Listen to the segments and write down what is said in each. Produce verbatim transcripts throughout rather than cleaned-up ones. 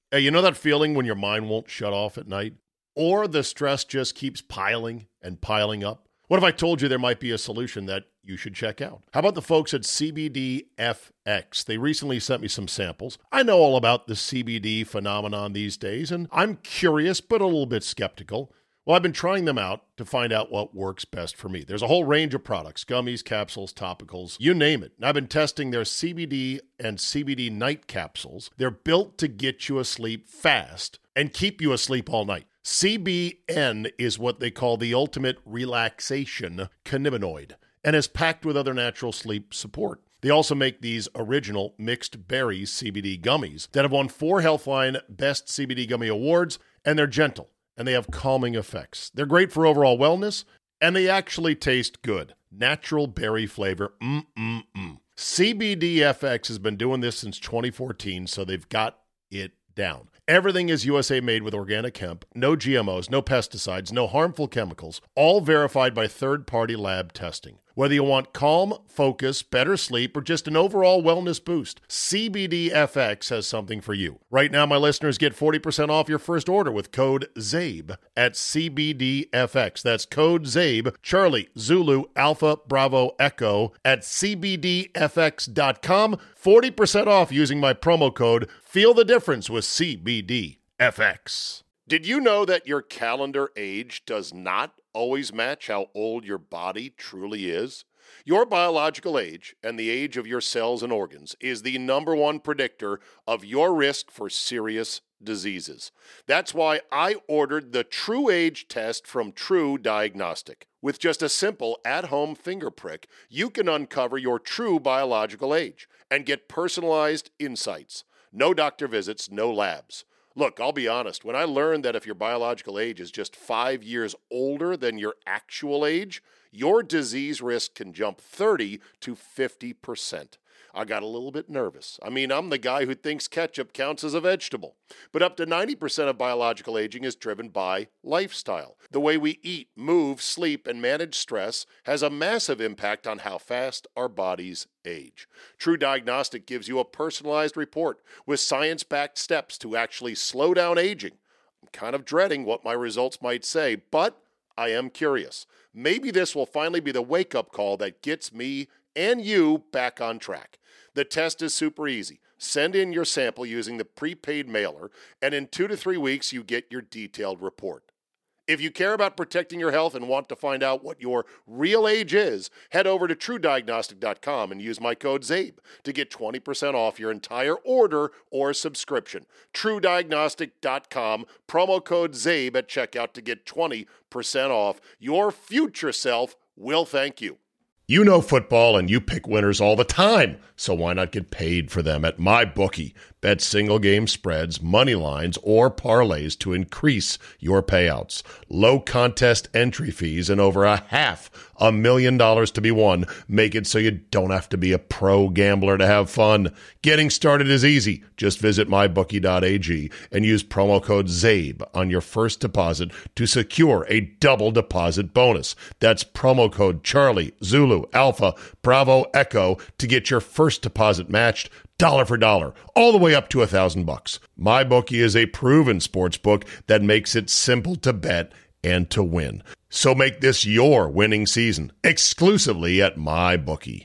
Hey, you know that feeling when your mind won't shut off at night? Or the stress just keeps piling and piling up? What if I told you there might be a solution that you should check out? How about the folks at C B D F X? They recently sent me some samples. I know all about the C B D phenomenon these days, and I'm curious but a little bit skeptical. Well, I've been trying them out to find out what works best for me. There's a whole range of products, gummies, capsules, topicals, you name it. And I've been testing their C B D and C B D night capsules. They're built to get you asleep fast and keep you asleep all night. C B N is what they call the ultimate relaxation cannabinoid and is packed with other natural sleep support. They also make these original mixed berry C B D gummies that have won four Healthline Best C B D Gummy Awards, and they're gentle. And they have calming effects. They're great for overall wellness, and they actually taste good. Natural berry flavor, mm-mm-mm. C B D F X has been doing this since twenty fourteen, so they've got it down. Everything is U S A made with organic hemp, no G M Os, no pesticides, no harmful chemicals, all verified by third-party lab testing. Whether you want calm, focus, better sleep, or just an overall wellness boost, C B D F X has something for you. Right now, my listeners get forty percent off your first order with code ZABE at C B D F X. That's code ZABE, Charlie, Zulu, Alpha, Bravo, Echo at C B D F X dot com. forty percent off using my promo code. Feel the difference with C B D F X. Did you know that your calendar age does not always match how old your body truly is? Your biological age and the age of your cells and organs is the number one predictor of your risk for serious diseases. That's why I ordered the True Age test from True Diagnostic. With just a simple at-home finger prick, you can uncover your true biological age and get personalized insights. No doctor visits, no labs. Look, I'll be honest, when I learned that if your biological age is just five years older than your actual age, your disease risk can jump thirty to fifty percent. I got a little bit nervous. I mean, I'm the guy who thinks ketchup counts as a vegetable. But up to ninety percent of biological aging is driven by lifestyle. The way we eat, move, sleep, and manage stress has a massive impact on how fast our bodies age. True Diagnostic gives you a personalized report with science-backed steps to actually slow down aging. I'm kind of dreading what my results might say, but I am curious. Maybe this will finally be the wake-up call that gets me and you back on track. The test is super easy. Send in your sample using the prepaid mailer, and in two to three weeks, you get your detailed report. If you care about protecting your health and want to find out what your real age is, head over to True Diagnostic dot com and use my code ZABE to get twenty percent off your entire order or subscription. True Diagnostic dot com, promo code ZABE at checkout to get twenty percent off. Your future self will thank you. You know football and you pick winners all the time, so why not get paid for them at MyBookie? Bet single game spreads, money lines, or parlays to increase your payouts. Low contest entry fees and over a half a million dollars to be won make it so you don't have to be a pro gambler to have fun. Getting started is easy. Just visit my bookie dot a g and use promo code ZABE on your first deposit to secure a double deposit bonus. That's promo code Charlie, Zulu, Alpha, Bravo, Echo to get your first deposit matched dollar for dollar, all the way up to a thousand bucks. MyBookie is a proven sports book that makes it simple to bet and to win. So make this your winning season exclusively at MyBookie.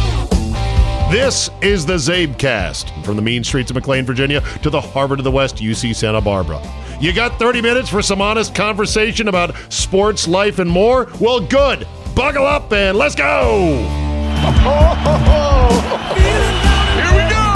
This is the ZabeCast, from the mean streets of McLean, Virginia, to the Harvard of the West, U C Santa Barbara. You got thirty minutes for some honest conversation about sports, life, and more? Well, good. Buckle up and let's go! Here we go!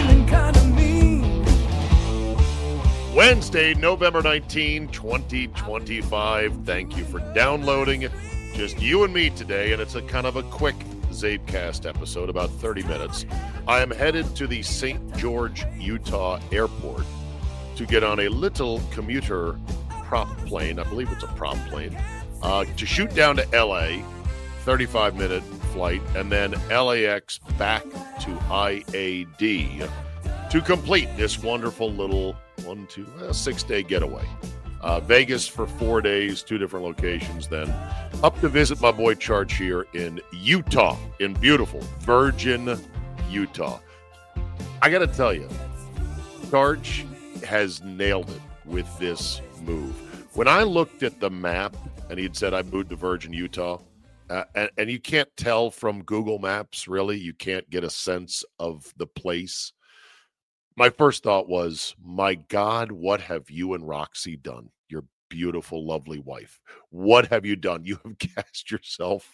Wednesday, November nineteenth, twenty twenty-five. Thank you for downloading. Just you and me today, and it's a kind of a quick ZabeCast episode, about thirty minutes. I am headed to the Saint George, Utah airport to get on a little commuter prop plane. I believe it's a prop plane. Uh, to shoot down to L A, thirty-five minute flight, and then L A X back to I A D to complete this wonderful little one, two, uh, six-day getaway. Uh, Vegas for four days, two different locations, then up to visit my boy Charge here in Utah, in beautiful Virgin, Utah. I got to tell you, Charge has nailed it with this move. When I looked at the map and he'd said I moved to Virgin, Utah, uh, and, and you can't tell from Google Maps, really, you can't get a sense of the place. My first thought was, my God, what have you and Roxy done? Your beautiful, lovely wife. What have you done? You have cast yourself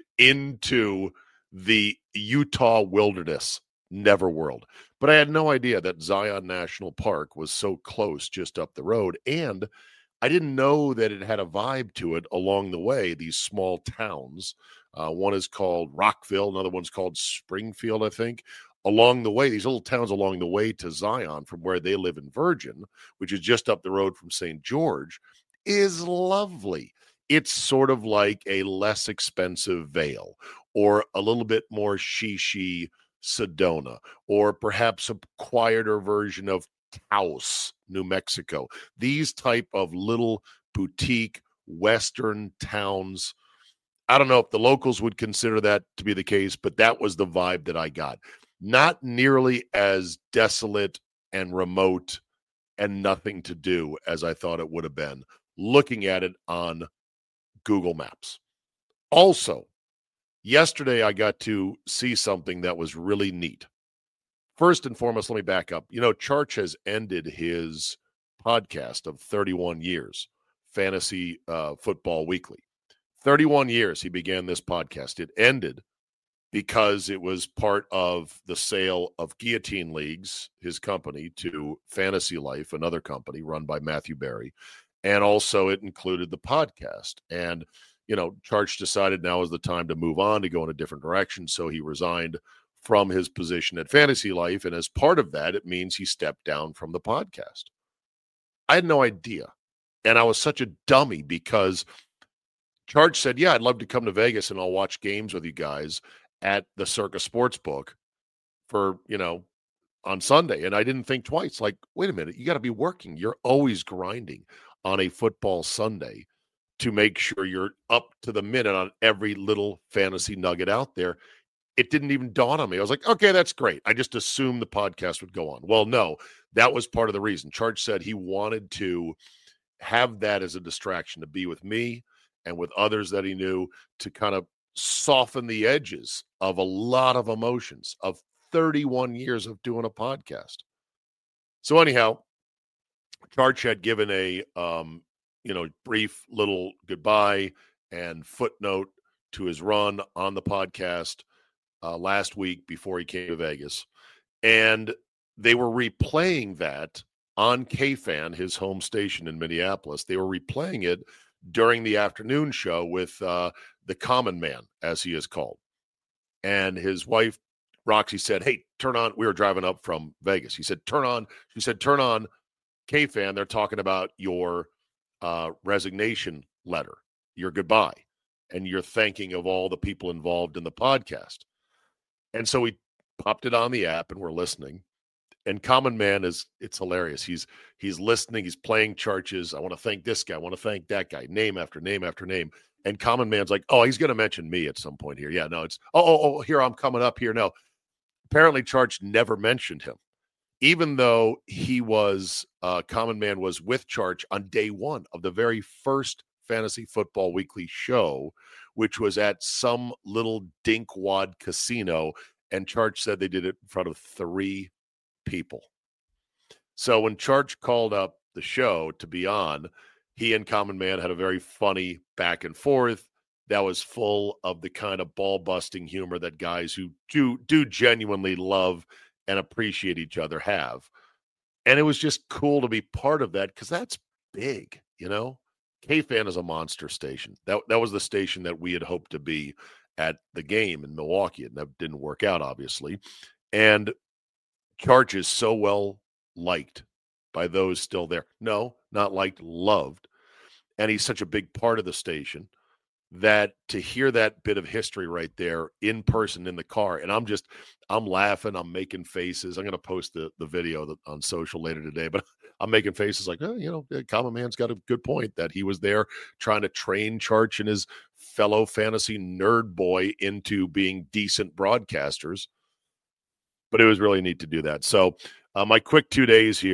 into the Utah wilderness, Neverworld. But I had no idea that Zion National Park was so close just up the road. And I didn't know that it had a vibe to it along the way, these small towns. Uh, one is called Rockville. Another one's called Springfield, I think. Along the way, these little towns along the way to Zion from where they live in Virgin, which is just up the road from Saint George, is lovely. It's sort of like a less expensive Vail or a little bit more shishi Sedona, or perhaps a quieter version of Taos, New Mexico. These type of little boutique Western towns. I don't know if the locals would consider that to be the case, but that was the vibe that I got. Not nearly as desolate and remote and nothing to do as I thought it would have been looking at it on Google Maps. Also, yesterday I got to see something that was really neat. First and foremost, let me back up. You know, Charch has ended his podcast of thirty-one years, Fantasy uh, Football Weekly. thirty-one years he began this podcast. It ended because it was part of the sale of Guillotine Leagues, his company, to Fantasy Life, another company run by Matthew Berry. And also it included the podcast. And, you know, Charch decided now is the time to move on, to go in a different direction. So he resigned from his position at Fantasy Life. And as part of that, it means he stepped down from the podcast. I had no idea. And I was such a dummy because Charch said, yeah, I'd love to come to Vegas and I'll watch games with you guys at the Circa Sportsbook for, you know, on Sunday. And I didn't think twice. Like, wait a minute, you got to be working. You're always grinding on a football Sunday to make sure you're up to the minute on every little fantasy nugget out there. It didn't even dawn on me. I was like, okay, that's great. I just assumed the podcast would go on. Well, no, that was part of the reason. Charch said he wanted to have that as a distraction, to be with me and with others that he knew, to kind of soften the edges of a lot of emotions of thirty-one years of doing a podcast. So anyhow, Charch had given a, um, you know, brief little goodbye and footnote to his run on the podcast uh, last week before he came to Vegas. And they were replaying that on K-Fan, his home station in Minneapolis. They were replaying it during the afternoon show with uh, the Common Man, as he is called. And his wife, Roxy, said, hey, turn on. We were driving up from Vegas. He said, turn on. She said, turn on K-Fan. They're talking about your uh, resignation letter, your goodbye, and your thanking of all the people involved in the podcast. And so we popped it on the app and we're listening. And Common Man is, it's hilarious. He's he's listening. He's playing Charches. I want to thank this guy. I want to thank that guy. Name after name after name. And Common Man's like, oh, he's going to mention me at some point here. Yeah, no, it's, oh, oh, oh, here, I'm coming up here. No, apparently Charch never mentioned him, even though he was, uh, Common Man was with Charch on day one of the very first Fantasy Football Weekly show, which was at some little dinkwad casino. And Charch said they did it in front of three people. So when Charch called up the show to be on, he and Common Man had a very funny back and forth that was full of the kind of ball-busting humor that guys who do do genuinely love and appreciate each other have. And it was just cool to be part of that because that's big, you know? K-Fan is a monster station. That, that was the station that we had hoped to be at the game in Milwaukee, and that didn't work out, obviously. And Charch is so well liked by those still there. No, not liked, loved. And he's such a big part of the station that to hear that bit of history right there in person in the car, and I'm just, I'm laughing, I'm making faces. I'm going to post the, the video on social later today, but I'm making faces like, oh, you know, Common Man's got a good point that he was there trying to train Charch and his fellow fantasy nerd boy into being decent broadcasters. But it was really neat to do that. So uh, my quick two days here,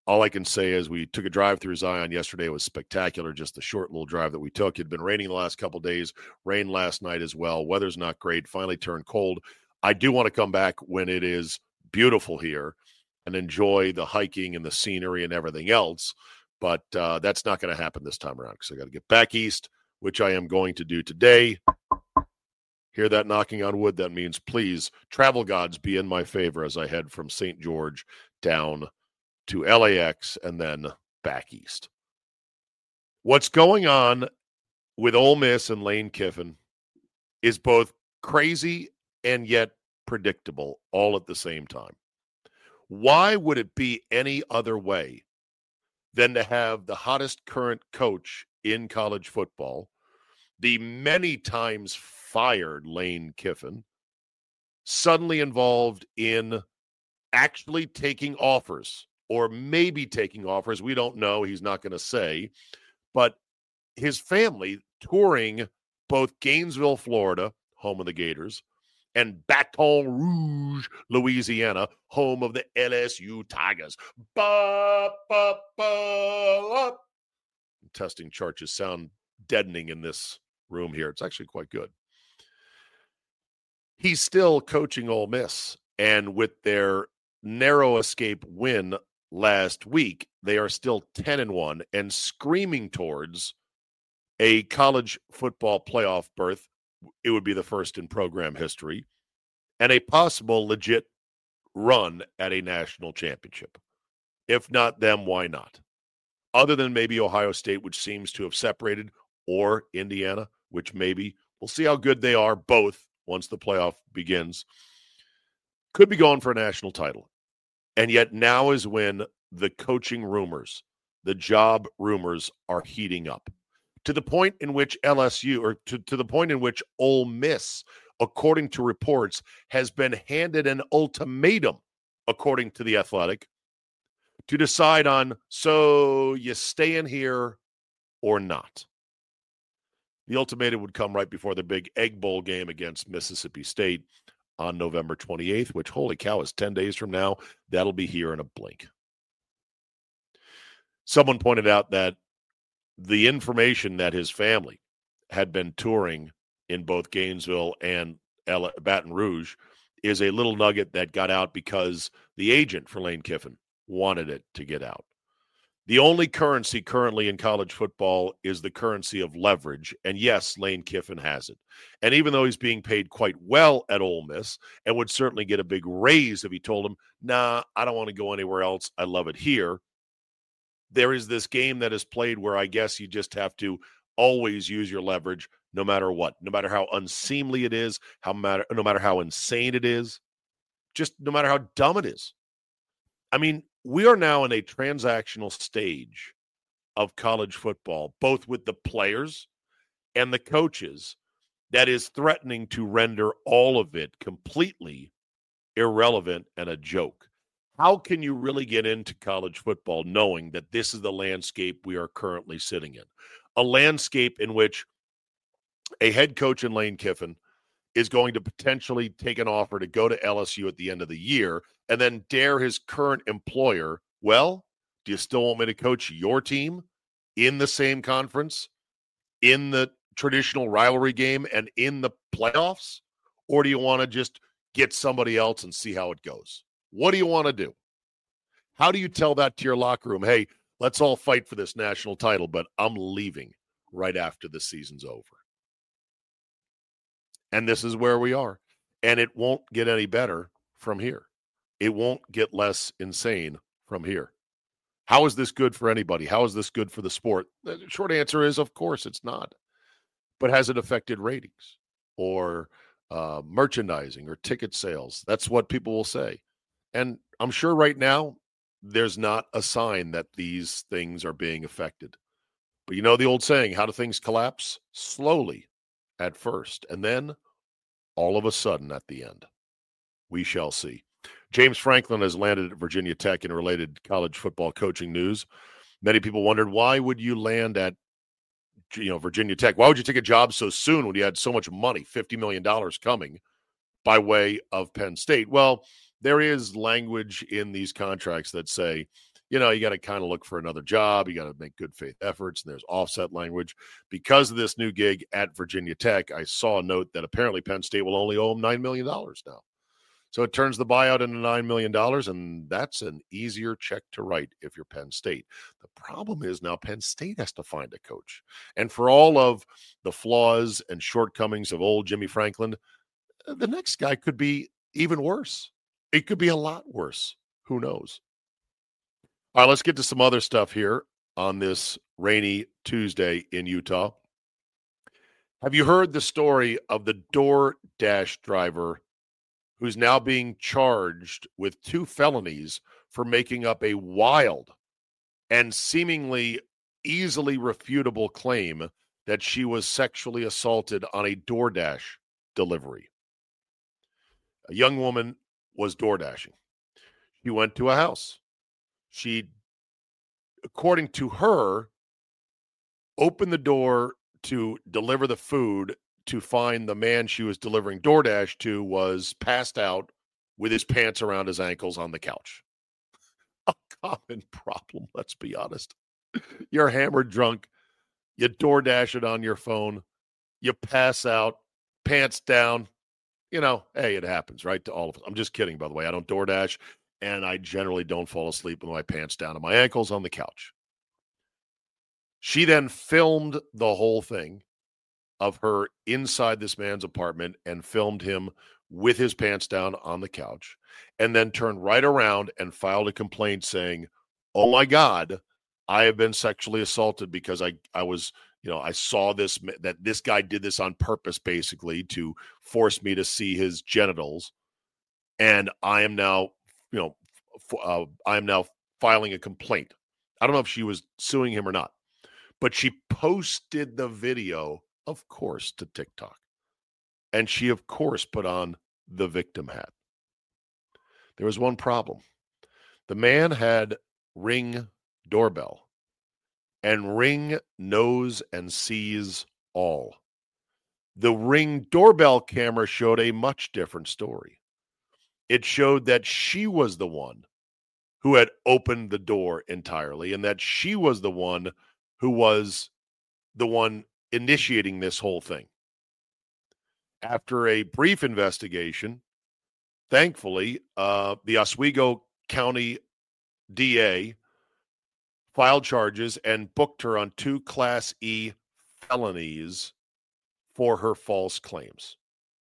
all I can say is we took a drive through Zion yesterday. It was spectacular, just the short little drive that we took. It had been raining the last couple of days, rain last night as well. Weather's not great, finally turned cold. I do want to come back when it is beautiful here and enjoy the hiking and the scenery and everything else, but uh, that's not going to happen this time around because I got to get back east, which I am going to do today. Hear that knocking on wood? That means, please, travel gods be in my favor as I head from Saint George down to L A X and then back east. What's going on with Ole Miss and Lane Kiffin is both crazy and yet predictable all at the same time. Why would it be any other way than to have the hottest current coach in college football, the many times fired Lane Kiffin, suddenly involved in actually taking offers or maybe taking offers? We don't know. He's not going to say. But his family touring both Gainesville, Florida, home of the Gators, and Baton Rouge, Louisiana, home of the L S U Tigers. Ba, ba, ba, testing chart just sound deadening in this room here. It's actually quite good. He's still coaching Ole Miss, and with their narrow escape win last week, they are still ten and one and screaming towards a college football playoff berth. It would be the first in program history, and a possible legit run at a national championship. If not them, why not? Other than maybe Ohio State, which seems to have separated, or Indiana, which maybe we'll see how good they are both once the playoff begins. Could be going for a national title. And yet now is when the coaching rumors, the job rumors are heating up. To the point in which L S U, or to, to the point in which Ole Miss, according to reports, has been handed an ultimatum, according to The Athletic, to decide on, so you stay in here or not. The ultimatum would come right before the big Egg Bowl game against Mississippi State on November twenty-eighth, which, holy cow, is ten days from now. That'll be here in a blink. Someone pointed out that the information that his family had been touring in both Gainesville and Baton Rouge is a little nugget that got out because the agent for Lane Kiffin wanted it to get out. The only currency currently in college football is the currency of leverage, and yes, Lane Kiffin has it. And even though he's being paid quite well at Ole Miss and would certainly get a big raise if he told him, nah, I don't want to go anywhere else, I love it here, there is this game that is played where I guess you just have to always use your leverage no matter what, no matter how unseemly it is, how matter, no matter how insane it is, just no matter how dumb it is. I mean, we are now in a transactional stage of college football, both with the players and the coaches, that is threatening to render all of it completely irrelevant and a joke. How can you really get into college football knowing that this is the landscape we are currently sitting in? A landscape in which a head coach in Lane Kiffin is going to potentially take an offer to go to L S U at the end of the year and then dare his current employer, well, do you still want me to coach your team in the same conference, in the traditional rivalry game, and in the playoffs? Or do you want to just get somebody else and see how it goes? What do you want to do? How do you tell that to your locker room? Hey, let's all fight for this national title, but I'm leaving right after the season's over. And this is where we are. And it won't get any better from here. It won't get less insane from here. How is this good for anybody? How is this good for the sport? The short answer is, of course, it's not. But has it affected ratings or uh, merchandising or ticket sales? That's what people will say. And I'm sure right now there's not a sign that these things are being affected. But you know the old saying, how do things collapse? Slowly at first, and then all of a sudden at the end. We shall see. James Franklin has landed at Virginia Tech in related college football coaching news. Many people wondered, why would you land at you know Virginia Tech? Why would you take a job so soon when you had so much money, fifty million dollars coming by way of Penn State? Well, there is language in these contracts that say you know, you got to kind of look for another job. You got to make good faith efforts, and there's offset language. Because of this new gig at Virginia Tech, I saw a note that apparently Penn State will only owe him nine million dollars now. So it turns the buyout into nine million dollars, and that's an easier check to write if you're Penn State. The problem is now Penn State has to find a coach. And for all of the flaws and shortcomings of old Jimmy Franklin, the next guy could be even worse. It could be a lot worse. Who knows? All right, let's get to some other stuff here on this rainy Tuesday in Utah. Have you heard the story of the DoorDash driver who's now being charged with two felonies for making up a wild and seemingly easily refutable claim that she was sexually assaulted on a DoorDash delivery? A young woman was DoorDashing. She went to a house. She, according to her, opened the door to deliver the food to find the man she was delivering DoorDash to was passed out with his pants around his ankles on the couch. A common problem, let's be honest. You're hammered drunk. You DoorDash it on your phone. You pass out, pants down. You know, hey, it happens, right, to all of us. I'm just kidding, by the way. I don't DoorDash, and I generally don't fall asleep with my pants down and my ankles on the couch. She then filmed the whole thing of her inside this man's apartment and filmed him with his pants down on the couch, and then turned right around and filed a complaint saying, oh my God, I have been sexually assaulted because I, I was, you know, I saw this, that this guy did this on purpose, basically to force me to see his genitals. And I am now, you know, uh, I am now filing a complaint. I don't know if she was suing him or not, but she posted the video, of course, to TikTok. And she, of course, put on the victim hat. There was one problem. The man had Ring doorbell, and Ring knows and sees all. The Ring doorbell camera showed a much different story. It showed that she was the one who had opened the door entirely, and that she was the one who was the one initiating this whole thing. After a brief investigation, thankfully, uh, the Oswego County D A filed charges and booked her on two Class E felonies for her false claims.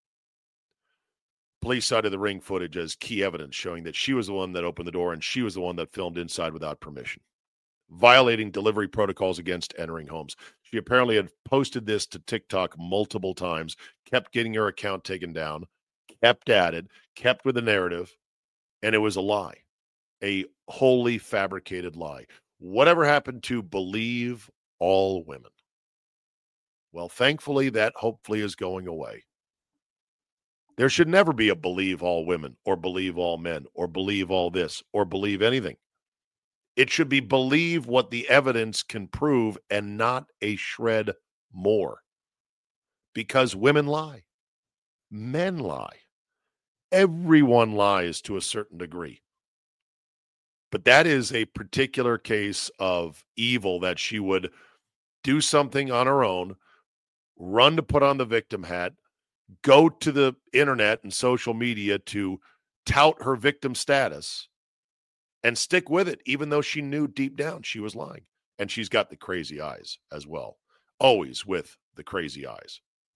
Police cited the Ring footage as key evidence showing that she was the one that opened the door and she was the one that filmed inside without permission, violating delivery protocols against entering homes. She apparently had posted this to TikTok multiple times, kept getting her account taken down, kept at it, kept with the narrative, and it was a lie, a wholly fabricated lie. Whatever happened to believe all women? Well, thankfully, that hopefully is going away. There should never be a believe all women or believe all men or believe all this or believe anything. It should be believe what the evidence can prove and not a shred more. Because women lie. Men lie. Everyone lies to a certain degree. But that is a particular case of evil, that she would do something on her own, run to put on the victim hat, go to the internet and social media to tout her victim status, and stick with it, even though she knew deep down she was lying. And she's got the crazy eyes as well. Always with the crazy eyes.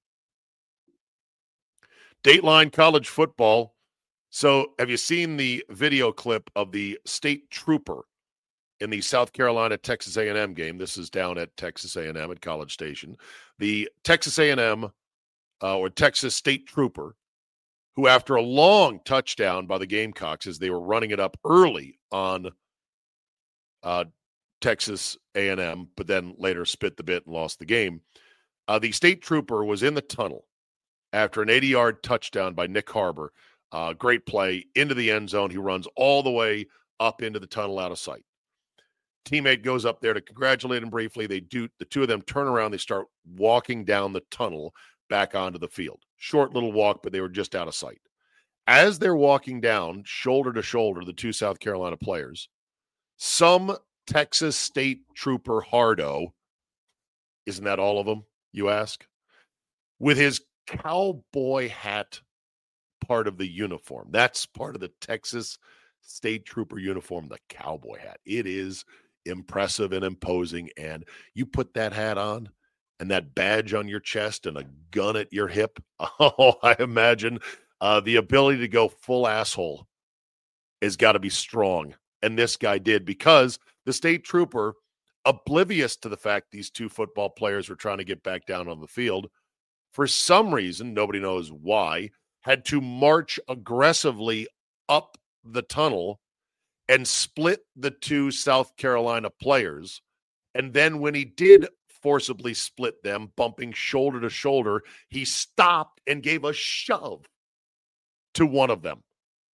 Dateline college football. So have you seen the video clip of the state trooper in the South Carolina-Texas A and M game? This is down at Texas A and M at College Station. The Texas A and M uh, or Texas state trooper, who after a long touchdown by the Gamecocks as they were running it up early on uh, Texas A and M, but then later spit the bit and lost the game. Uh, the state trooper was in the tunnel after an eighty-yard touchdown by Nick Harbor. Uh, great play into the end zone. He runs all the way up into the tunnel out of sight. Teammate goes up there to congratulate him briefly. They do. The two of them turn around. They start walking down the tunnel back onto the field. Short little walk, but they were just out of sight. As they're walking down, shoulder to shoulder, the two South Carolina players, Some Texas State Trooper hardo, isn't that all of them, you ask? With his cowboy hat part of the uniform. That's part of the Texas State Trooper uniform, the cowboy hat. It is impressive and imposing, and you put that hat on and that badge on your chest and a gun at your hip. Oh, I imagine uh, the ability to go full asshole has got to be strong. And this guy did, because the state trooper, oblivious to the fact these two football players were trying to get back down on the field, for some reason, nobody knows why, had to march aggressively up the tunnel and split the two South Carolina players. And then when he did forcibly split them, bumping shoulder to shoulder, he stopped and gave a shove to one of them.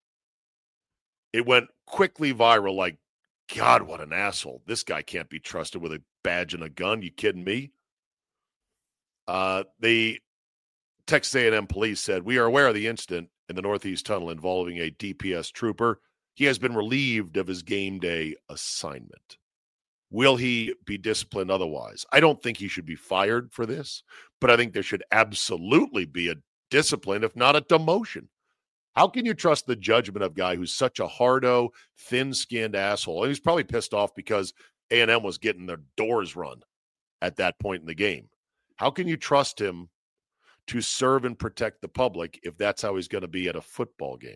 It went quickly viral, like, God, what an asshole. This guy can't be trusted with a badge and a gun. You kidding me? Uh, the Texas A and M police said, we are aware of the incident in the Northeast Tunnel involving a D P S trooper. He has been relieved of his game day assignment. Will he be disciplined otherwise? I don't think he should be fired for this, but I think there should absolutely be a discipline, if not a demotion. How can you trust the judgment of a guy who's such a hardo, thin-skinned asshole? And he's probably pissed off because A and M was getting their doors run at that point in the game. How can you trust him to serve and protect the public if that's how he's going to be at a football game?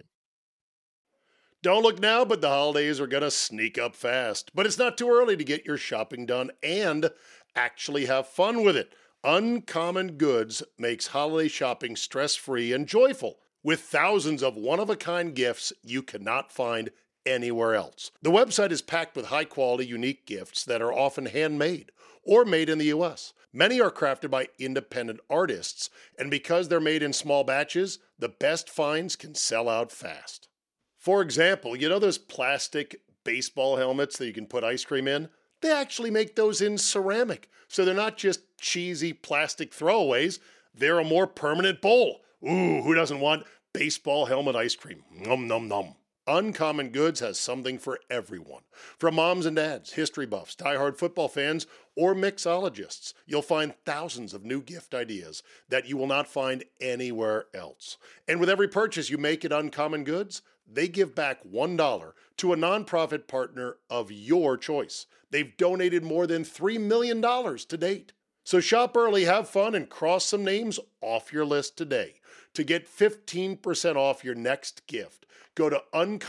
Don't look now, but the holidays are going to sneak up fast. But it's not too early to get your shopping done and actually have fun with it. Uncommon Goods makes holiday shopping stress-free and joyful, with thousands of one-of-a-kind gifts you cannot find anywhere else. The website is packed with high-quality, unique gifts that are often handmade or made in the U S. Many are crafted by independent artists, and because they're made in small batches, the best finds can sell out fast. For example, you know those plastic baseball helmets that you can put ice cream in? They actually make those in ceramic, so they're not just cheesy plastic throwaways, they're a more permanent bowl. Ooh, who doesn't want baseball helmet ice cream? Nom, nom, nom. Uncommon Goods has something for everyone. From moms and dads, history buffs, diehard football fans, or mixologists, you'll find thousands of new gift ideas that you will not find anywhere else. And with every purchase you make at Uncommon Goods, they give back one dollar to a nonprofit partner of your choice. They've donated more than three million dollars to date. So shop early, have fun, and cross some names off your list today. To get fifteen percent off your next gift, go to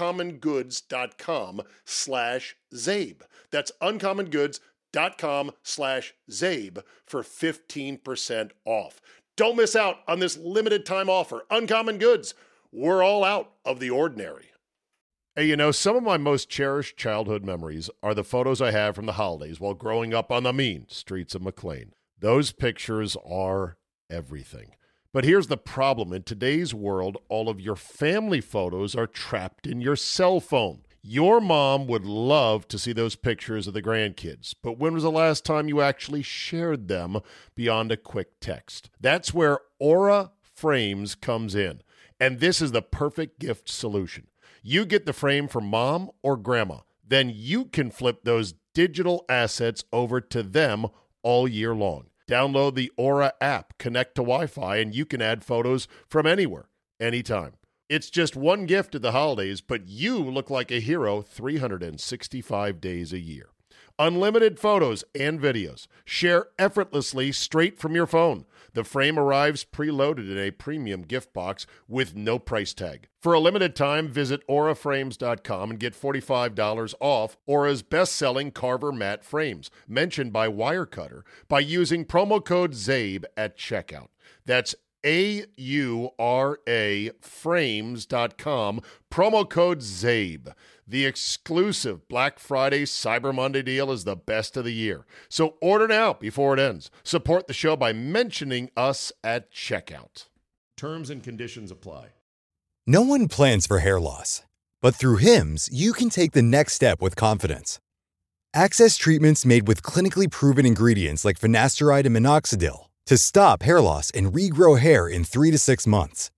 uncommongoods.com slash Zabe. That's uncommongoods.com slash Zabe for fifteen percent off. Don't miss out on this limited time offer. Uncommon Goods. We're all out of the ordinary. Hey, you know, some of my most cherished childhood memories are the photos I have from the holidays while growing up on the mean streets of McLean. Those pictures are everything. But here's the problem. In today's world, all of your family photos are trapped in your cell phone. Your mom would love to see those pictures of the grandkids, but when was the last time you actually shared them beyond a quick text? That's where Aura Frames comes in, and this is the perfect gift solution. You get the frame for mom or grandma, then you can flip those digital assets over to them all year long. Download the Aura app, connect to Wi-Fi, and you can add photos from anywhere, anytime. It's just one gift at the holidays, but you look like a hero three hundred sixty-five days a year. Unlimited photos and videos. Share effortlessly straight from your phone. The frame arrives preloaded in a premium gift box with no price tag. For a limited time, visit aura frames dot com and get forty-five dollars off Aura's best-selling Carver matte frames, mentioned by Wirecutter, by using promo code ZABE at checkout. That's A U R A frames dot com, promo code ZABE. The exclusive Black Friday Cyber Monday deal is the best of the year. So order now before it ends. Support the show by mentioning us at checkout. Terms and conditions apply. No one plans for hair loss, but through Hims, you can take the next step with confidence. Access treatments made with clinically proven ingredients like finasteride and minoxidil to stop hair loss and regrow hair in three to six months.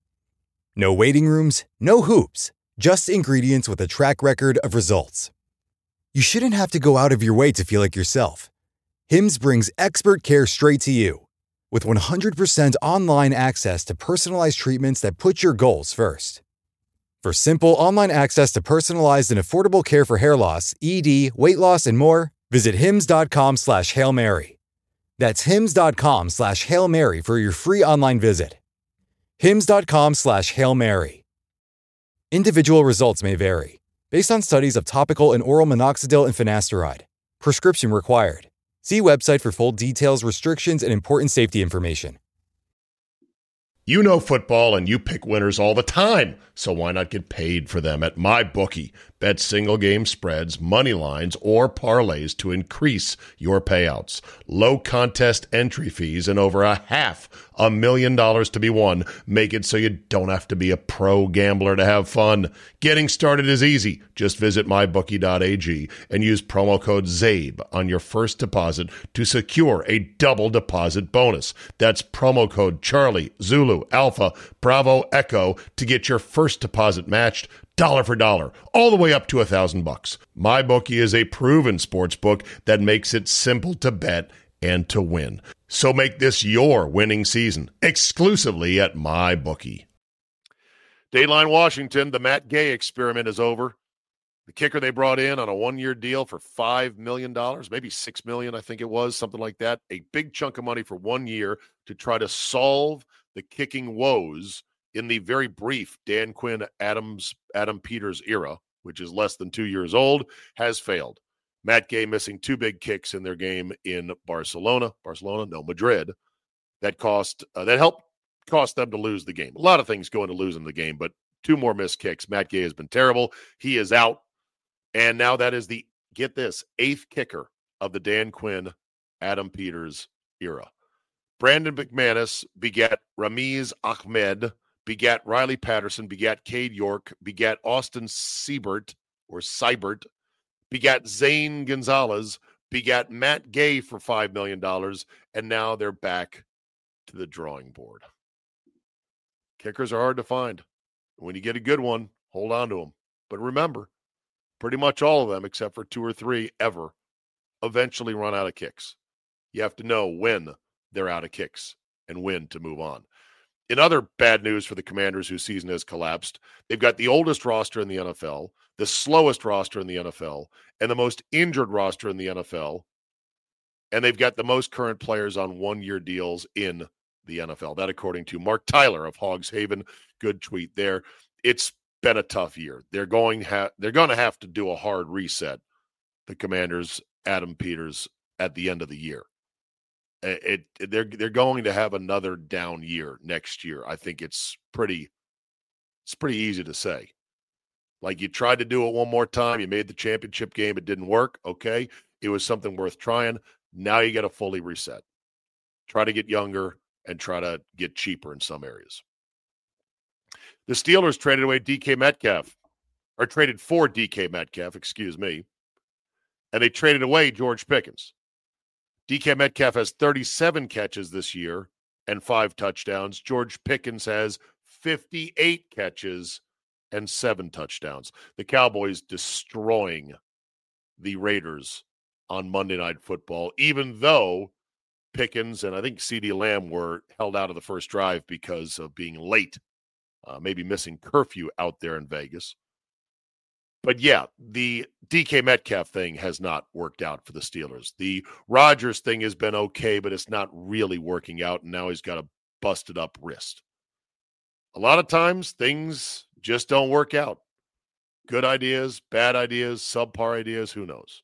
No waiting rooms, no hoops, just ingredients with a track record of results. you shouldn't have to go out of your way to feel like yourself. Hims brings expert care straight to you. With one hundred percent online access to personalized treatments that put your goals first. For simple online access to personalized and affordable care for hair loss, E D, weight loss, and more, visit hims.com slash Hail Mary. That's hims.com slash Hail Mary for your free online visit. hims.com slash Hail Mary. Individual results may vary, based on studies of topical and oral minoxidil and finasteride. Prescription required. See website for full details, restrictions, and important safety information. You know football and you pick winners all the time, so why not get paid for them at MyBookie? Bet single game spreads, money lines, or parlays to increase your payouts. Low contest entry fees and over a half a million dollars to be won make it so you don't have to be a pro gambler to have fun. Getting started is easy. Just visit my bookie dot a g and use promo code ZABE on your first deposit to secure a double deposit bonus. That's promo code Charlie, Zulu, Alpha, Bravo, Echo to get your first deposit matched dollar for dollar, all the way up to a thousand bucks. MyBookie is a proven sports book that makes it simple to bet and to win. So make this your winning season exclusively at MyBookie. Dateline Washington, the Matt Gay experiment is over. The kicker they brought in on a one-year deal for five million dollars, maybe six million dollars, I think it was, something like that. A big chunk of money for one year to try to solve the kicking woes in the very brief Dan Quinn, Adams, Adam Peters era, which is less than two years old, has failed. Matt Gay missing two big kicks in their game in Barcelona. Barcelona, no, Madrid. That cost, uh, that helped cost them to lose the game. A lot of things go into losing the game, but two more missed kicks. Matt Gay has been terrible. He is out. And now that is the, get this, eighth kicker of the Dan Quinn, Adam Peters era. Brandon McManus begat Ramiz Ahmed, begat Riley Patterson, begat Cade York, begat Austin Seibert, or Seibert, begat Zane Gonzalez, begat Matt Gay for five million dollars, and now they're back to the drawing board. Kickers are hard to find. When you get a good one, hold on to them. But remember, pretty much all of them, except for two or three ever, eventually run out of kicks. You have to know when they're out of kicks and when to move on. In other bad news for the Commanders, whose season has collapsed, they've got the oldest roster in the N F L, the slowest roster in the N F L, and the most injured roster in the N F L. And they've got the most current players on one-year deals in the N F L. That, according to Mark Tyler of Hogs Haven. Good tweet there. It's been a tough year. They're going ha- they're going to have to do a hard reset, the Commanders, Adam Peters, at the end of the year. It, it they're they're going to have another down year next year. I think it's pretty it's pretty easy to say. Like, you tried to do it one more time, you made the championship game, it didn't work. Okay, it was something worth trying. Now you got to fully reset. Try to get younger and try to get cheaper in some areas. The Steelers traded away D K Metcalf, or traded for D K Metcalf, excuse me, and they traded away George Pickens. D K Metcalf has thirty-seven catches this year and five touchdowns. George Pickens has fifty-eight catches and seven touchdowns. The Cowboys destroying the Raiders on Monday Night Football, even though Pickens and I think CeeDee Lamb were held out of the first drive because of being late, uh, maybe missing curfew out there in Vegas. But yeah, the D K Metcalf thing has not worked out for the Steelers. The Rodgers thing has been okay, but it's not really working out, and now he's got a busted up wrist. A lot of times, things just don't work out. Good ideas, bad ideas, subpar ideas, who knows?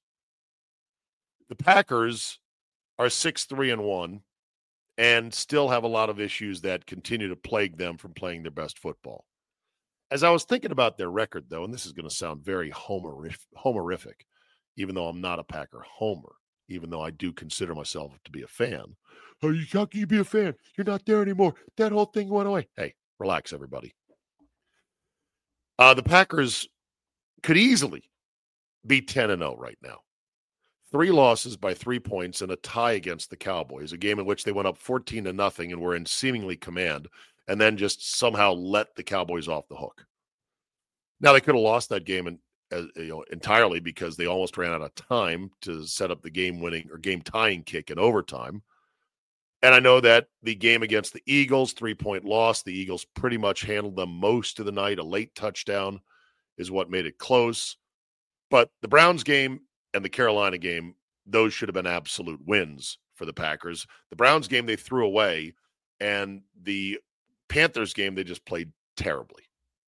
The Packers are six three and one and still have a lot of issues that continue to plague them from playing their best football. As I was thinking about their record, though, and this is going to sound very homerific, homerific, even though I'm not a Packer homer, even though I do consider myself to be a fan. Oh, you, how can you be a fan? You're not there anymore. That whole thing went away. Hey, relax, everybody. Uh, the Packers could easily be ten and oh right now. Three losses by three points and a tie against the Cowboys, a game in which they went up fourteen to nothing and were in seemingly command, and then just somehow let the Cowboys off the hook. Now, they could have lost that game and as, you know, entirely because they almost ran out of time to set up the game-winning or game-tying kick in overtime. And I know that the game against the Eagles, three-point loss, the Eagles pretty much handled them most of the night. A late touchdown is what made it close. But the Browns game and the Carolina game, those should have been absolute wins for the Packers. The Browns game they threw away, and the Panthers game they just played terribly.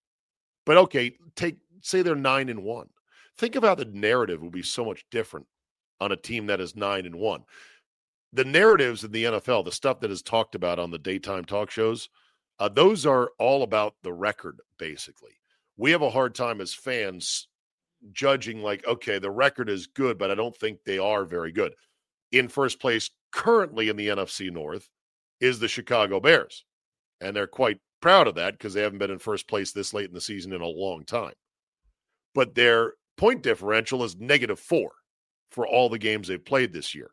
But okay, take say they're nine and one. Think of how the narrative would be so much different on a team that is nine and one. The narratives in the N F L, the stuff that is talked about on the daytime talk shows, uh, those are all about the record, basically. We have a hard time as fans judging like, okay, the record is good, but I don't think they are very good. In first place currently in the N F C North is the Chicago Bears. And they're quite proud of that because they haven't been in first place this late in the season in a long time. But their point differential is negative four for all the games they've played this year.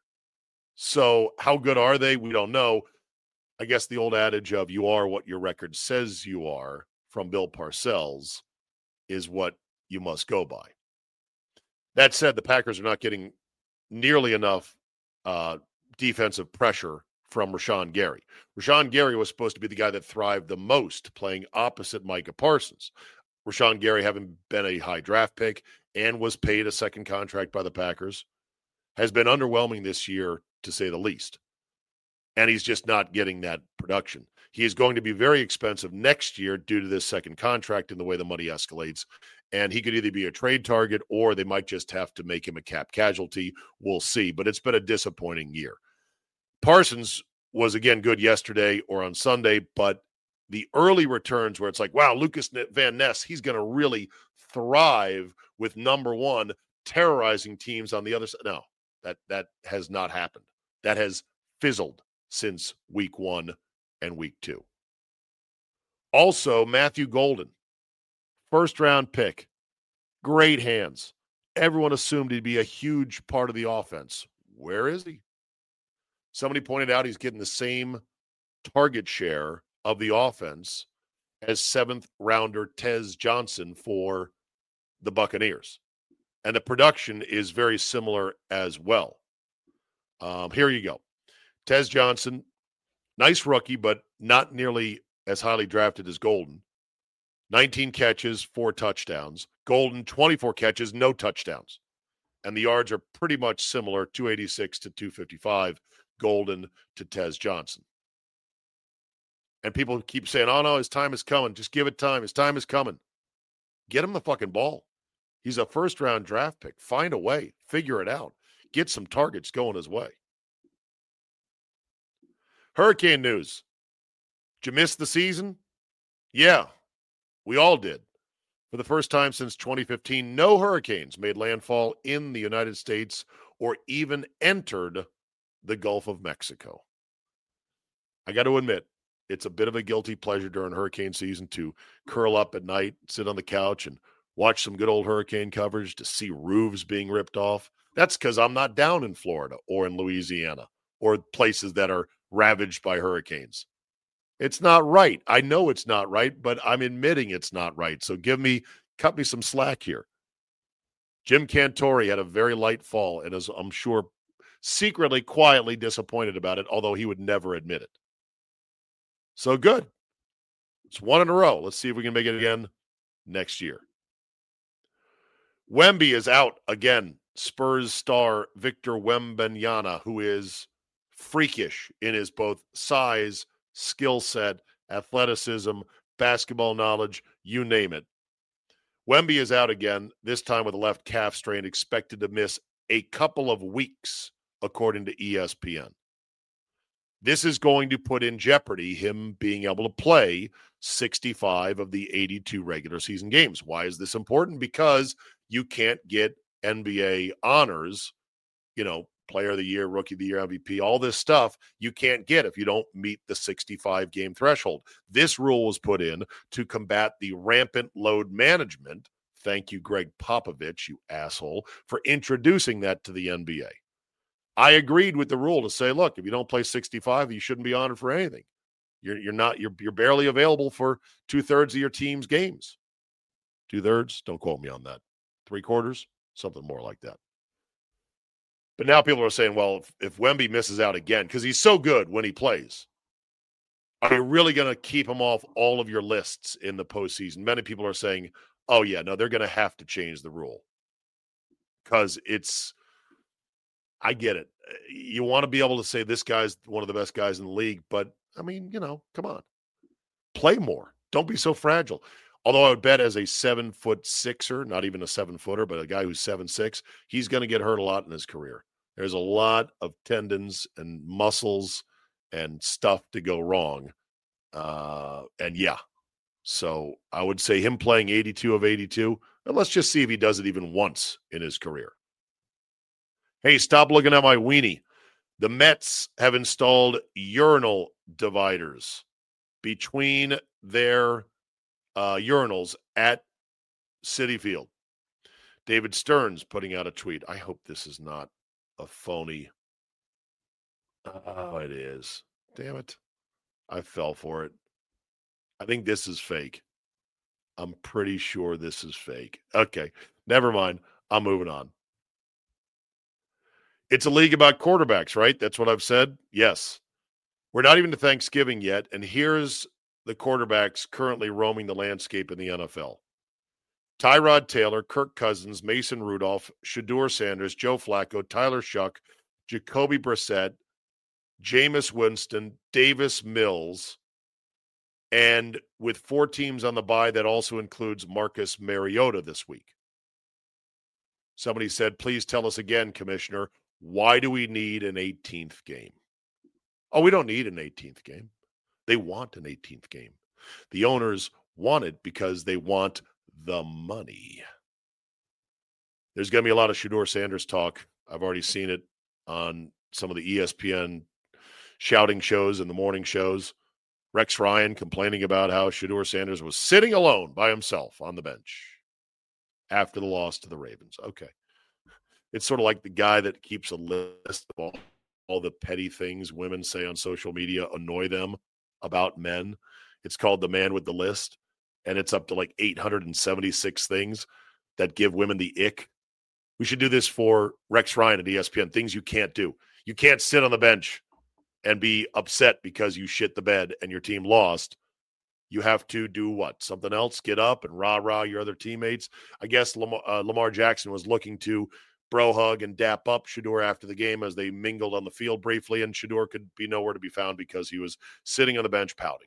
So how good are they? We don't know. I guess the old adage of you are what your record says you are from Bill Parcells is what you must go by. That said, the Packers are not getting nearly enough uh, defensive pressure from Rashawn Gary. Rashawn Gary was supposed to be the guy that thrived the most playing opposite Micah Parsons. Rashawn Gary, having been a high draft pick and was paid a second contract by the Packers, has been underwhelming this year, to say the least. And he's just not getting that production. He is going to be very expensive next year due to this second contract and the way the money escalates. And he could either be a trade target or they might just have to make him a cap casualty. We'll see. But it's been a disappointing year. Parsons was, again, good yesterday or on Sunday, but the early returns where it's like, wow, Lucas Van Ness, he's going to really thrive with number one terrorizing teams on the other side. No, that, that has not happened. That has fizzled since week one and week two. Also, Matthew Golden, first round pick, great hands. Everyone assumed he'd be a huge part of the offense. Where is he? Somebody pointed out he's getting the same target share of the offense as seventh rounder Tez Johnson for the Buccaneers. And the production is very similar as well. Um, here you go. Tez Johnson, nice rookie, but not nearly as highly drafted as Golden. nineteen catches, four touchdowns. Golden, twenty-four catches, no touchdowns. And the yards are pretty much similar, two eighty-six to two fifty-five, Golden to Tez Johnson. And people keep saying, oh, no, his time is coming. Just give it time. His time is coming. Get him the fucking ball. He's a first-round draft pick. Find a way. Figure it out. Get some targets going his way. Hurricane news. Did you miss the season? Yeah, we all did. For the first time since twenty fifteen, no hurricanes made landfall in the United States or even entered the Gulf of Mexico. I got to admit, it's a bit of a guilty pleasure during hurricane season to curl up at night, sit on the couch, and watch some good old hurricane coverage to see roofs being ripped off. That's because I'm not down in Florida or in Louisiana or places that are ravaged by hurricanes. It's not right. I know it's not right, but I'm admitting it's not right. So give me, cut me some slack here. Jim Cantore had a very light fall and is, I'm sure, secretly, quietly disappointed about it, although he would never admit it. So good. It's one in a row. Let's see if we can make it again next year. Wemby is out again. Spurs star Victor Wembanyama, who is freakish in his both size, skill set, athleticism, basketball knowledge, you name it. Wemby is out again, this time with a left calf strain, expected to miss a couple of weeks, according to E S P N. This is going to put in jeopardy him being able to play sixty-five of the eighty-two regular season games. Why is this important? Because you can't get N B A honors, you know, player of the year, rookie of the year, M V P, all this stuff you can't get if you don't meet the sixty-five game threshold. This rule was put in to combat the rampant load management. Thank you, Greg Popovich, you asshole, for introducing that to the N B A. I agreed with the rule to say, look, if you don't play sixty-five, you shouldn't be honored for anything. You're you're not you're you're barely available for two thirds of your team's games. Two thirds? Don't quote me on that. three quarters, something more like that. But now people are saying, well, if, if Wemby misses out again, because he's so good when he plays, are you really going to keep him off all of your lists in the postseason? Many people are saying, oh, yeah, no, they're going to have to change the rule. Because it's, I get it. You want to be able to say this guy's one of the best guys in the league, but, I mean, you know, come on. Play more. Don't be so fragile. Although I would bet as a seven-foot sixer, not even a seven-footer, but a guy who's seven six, he's going to get hurt a lot in his career. There's a lot of tendons and muscles and stuff to go wrong. Uh, and, yeah, so I would say him playing eighty-two of eighty-two, and let's just see if he does it even once in his career. Hey, stop looking at my weenie. The Mets have installed urinal dividers between their uh, urinals at Citi Field. David Stearns putting out a tweet. I hope this is not a phony. Oh, it is. Damn it. I fell for it. I think this is fake. I'm pretty sure this is fake. Okay, never mind. I'm moving on. It's a league about quarterbacks, right? That's what I've said? Yes. We're not even to Thanksgiving yet, and here's the quarterbacks currently roaming the landscape in the N F L. Tyrod Taylor, Kirk Cousins, Mason Rudolph, Shedeur Sanders, Joe Flacco, Tyler Shuck, Jacoby Brissett, Jameis Winston, Davis Mills, and with four teams on the bye, that also includes Marcus Mariota this week. Somebody said, please tell us again, Commissioner, why do we need an eighteenth game? Oh, we don't need an eighteenth game. They want an eighteenth game. The owners want it because they want the money. There's going to be a lot of Shedeur Sanders talk. I've already seen it on some of the E S P N shouting shows and the morning shows. Rex Ryan complaining about how Shedeur Sanders was sitting alone by himself on the bench after the loss to the Ravens. Okay. It's sort of like the guy that keeps a list of all, all the petty things women say on social media annoy them about men. It's called the man with the list, and it's up to like eight hundred seventy-six things that give women the ick. We should do this for Rex Ryan at E S P N, things you can't do. You can't sit on the bench and be upset because you shit the bed and your team lost. You have to do what? Something else? Get up and rah-rah your other teammates. I guess Lamar, uh, Lamar Jackson was looking to bro hug and dap up Shedeur after the game as they mingled on the field briefly, and Shedeur could be nowhere to be found because he was sitting on the bench pouting.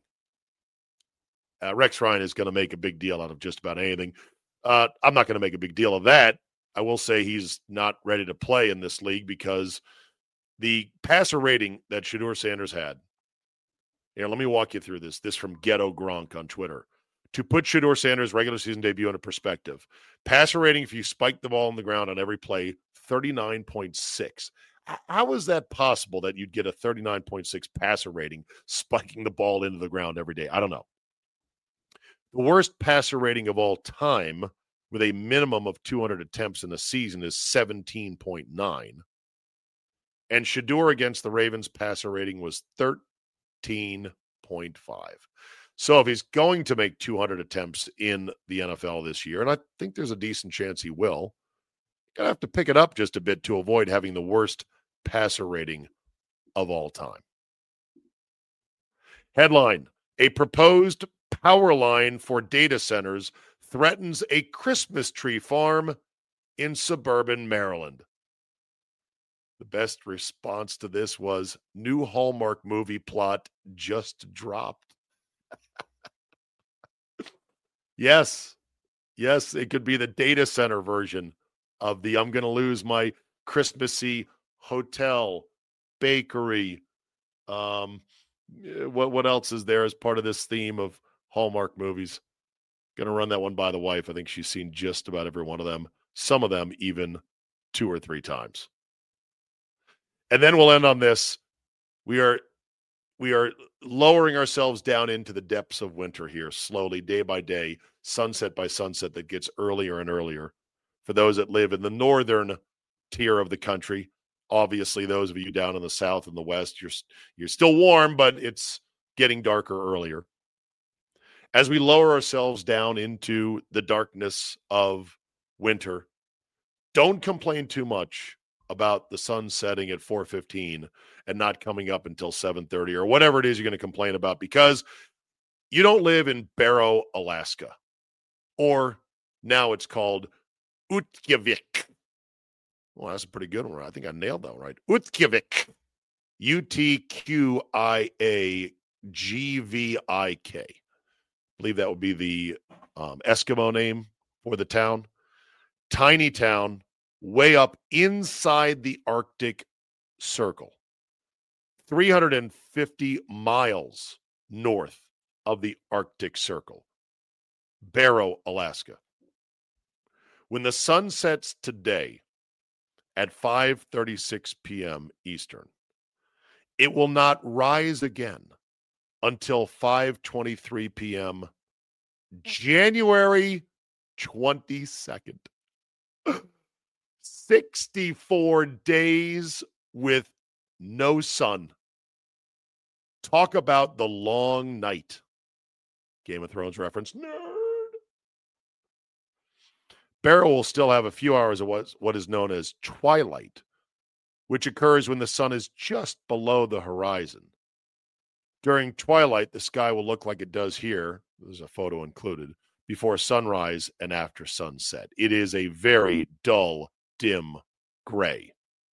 Uh, Rex Ryan is going to make a big deal out of just about anything. Uh, I'm not going to make a big deal of that. I will say he's not ready to play in this league because the passer rating that Shedeur Sanders had, here, let me walk you through this. This from Ghetto Gronk on Twitter. To put Shedeur Sanders' regular season debut into perspective, passer rating if you spike the ball on the ground on every play, thirty-nine point six. How is that possible that you'd get a thirty-nine point six passer rating spiking the ball into the ground every day? I don't know. The worst passer rating of all time with a minimum of two hundred attempts in a season is seventeen point nine. And Shedeur against the Ravens passer rating was thirteen point five. So if he's going to make two hundred attempts in the N F L this year, and I think there's a decent chance he will, you're going to have to pick it up just a bit to avoid having the worst passer rating of all time. Headline, a proposed power line for data centers threatens a Christmas tree farm in suburban Maryland. The best response to this was, new Hallmark movie plot just dropped. Yes. Yes, it could be the data center version of the I'm going to lose my Christmassy hotel, bakery. Um, what, what else is there as part of this theme of Hallmark movies? Going to run that one by the wife. I think she's seen just about every one of them, some of them even two or three times. And then we'll end on this. We are we are lowering ourselves down into the depths of winter here, slowly, day by day, sunset by sunset, that gets earlier and earlier. For those that live in the northern tier of the country, obviously those of you down in the south and the west, you're you're still warm, but it's getting darker earlier. As we lower ourselves down into the darkness of winter. Don't complain too much about the sun setting at four fifteen and not coming up until seven thirty or whatever it is you're going to complain about, because you don't live in Barrow, Alaska, or now it's called Utqiagvik. Well, that's a pretty good one. I think I nailed that one right. Utqiagvik. U T Q I A G V I K. I believe that would be the um, Eskimo name for the town. Tiny town, way up inside the Arctic Circle. three hundred fifty miles north of the Arctic Circle. Barrow, Alaska. When the sun sets today at five thirty-six p.m. Eastern, it will not rise again until five twenty-three p.m. January twenty-second. sixty-four days with no sun. Talk about the long night. Game of Thrones reference. Nerd. Barrow will still have a few hours of what, what is known as twilight, which occurs when the sun is just below the horizon. During twilight, the sky will look like it does here. There's a photo included. Before sunrise and after sunset. It is a very dull, dim gray.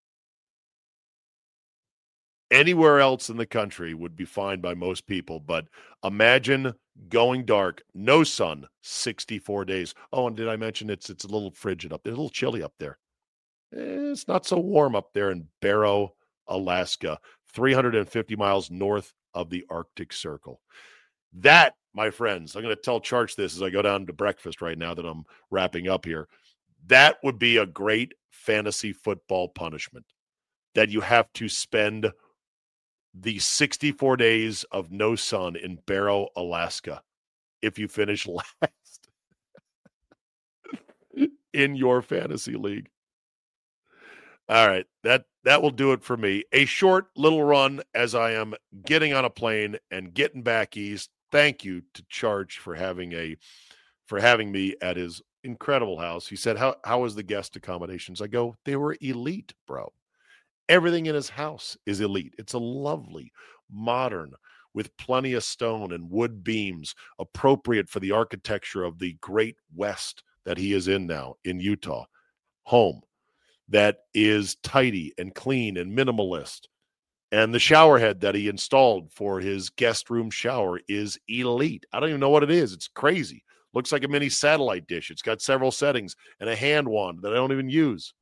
Anywhere else in the country would be fine by most people, but imagine going dark, no sun, sixty-four days. Oh, and did I mention it's it's a little frigid up there, a little chilly up there. It's not so warm up there in Barrow, Alaska, three hundred fifty miles north of the Arctic Circle. That, my friends, I'm going to tell Charch this as I go down to breakfast right now that I'm wrapping up here. That would be a great fantasy football punishment, that you have to spend the sixty-four days of no sun in Barrow, Alaska, if you finish last in your fantasy league. All right, that that will do it for me. A short little run as I am getting on a plane and getting back east. Thank you to Charch for having a for having me at his incredible house. He said, "How how was the guest accommodations?" I go, "They were elite, bro. Everything in his house is elite. It's a lovely, modern, with plenty of stone and wood beams, appropriate for the architecture of the great West that he is in now in Utah. Home that is tidy and clean and minimalist. And the shower head that he installed for his guest room shower is elite. I don't even know what it is. It's crazy. Looks like a mini satellite dish. It's got several settings and a hand wand that I don't even use.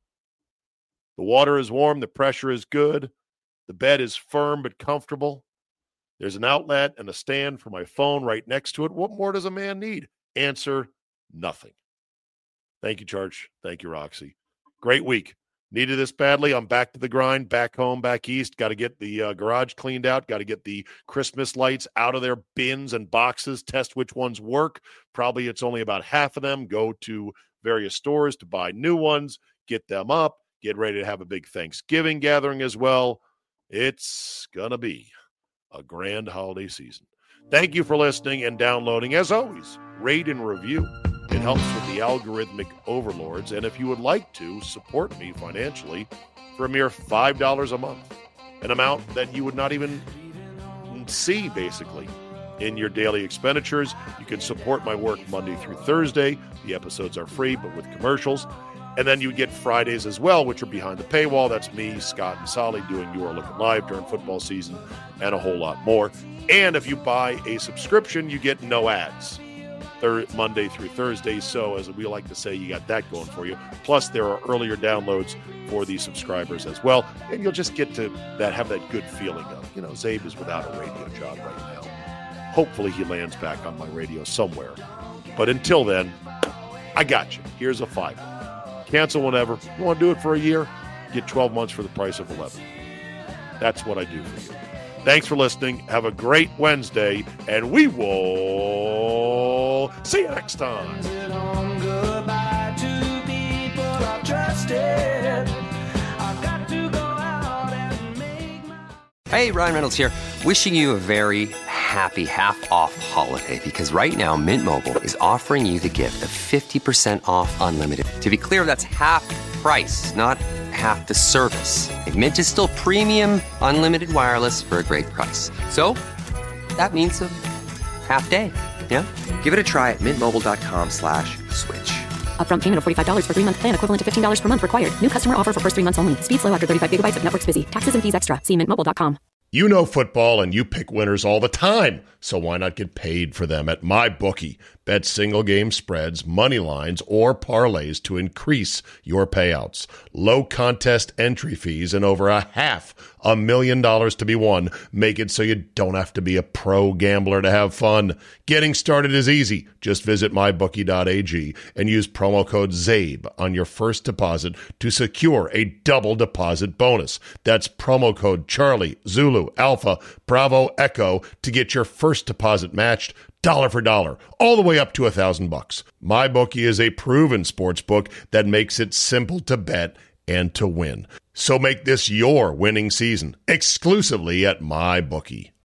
The water is warm. The pressure is good. The bed is firm but comfortable. There's an outlet and a stand for my phone right next to it. What more does a man need? Answer, nothing. Thank you, Charch. Thank you, Roxy. Great week. Needed this badly. I'm back to the grind, back home, back east. Got to get the uh, garage cleaned out. Got to get the Christmas lights out of their bins and boxes, test which ones work. Probably it's only about half of them. Go to various stores to buy new ones, get them up, get ready to have a big Thanksgiving gathering as well. It's going to be a grand holiday season. Thank you for listening and downloading. As always, rate and review. It helps with the algorithmic overlords. And if you would like to support me financially for a mere five dollars a month, an amount that you would not even see, basically, in your daily expenditures, you can support my work Monday through Thursday. The episodes are free, but with commercials. And then you get Fridays as well, which are behind the paywall. That's me, Scott, and Solly doing You Are Looking Live during football season and a whole lot more. And if you buy a subscription, you get no ads. Monday through Thursday. So as we like to say, you got that going for you. Plus, there are earlier downloads for the subscribers as well. And you'll just get to that, have that good feeling of, you know, Zabe is without a radio job right now. Hopefully he lands back on my radio somewhere. But until then, I got you. Here's a five. Cancel whenever. You want to do it for a year? Get twelve months for the price of eleven. That's what I do for you. Thanks for listening. Have a great Wednesday, and we will see you next time. Hey, Ryan Reynolds here, wishing you a very happy half-off holiday because right now Mint Mobile is offering you the gift of fifty percent off unlimited. To be clear, that's half price, not half the service. And Mint is still premium unlimited wireless for a great price. So that means a half day. Yeah? Give it a try at mintmobile.com slash switch. Upfront payment of forty-five dollars for three-month plan equivalent to fifteen dollars per month required. New customer offer for first three months only. Speed slow after thirty-five gigabytes if network's busy. Taxes and fees extra. See mint mobile dot com. You know football and you pick winners all the time, so why not get paid for them at MyBookie? Bet single game spreads, money lines, or parlays to increase your payouts. Low contest entry fees and over a half a million dollars to be won make it so you don't have to be a pro gambler to have fun. Getting started is easy. Just visit my bookie dot a g and use promo code ZABE on your first deposit to secure a double deposit bonus. That's promo code Charlie, Zulu, Alpha, Bravo, Echo to get your first deposit matched dollar for dollar, all the way up to a thousand bucks. MyBookie is a proven sports book that makes it simple to bet and to win. So make this your winning season exclusively at MyBookie.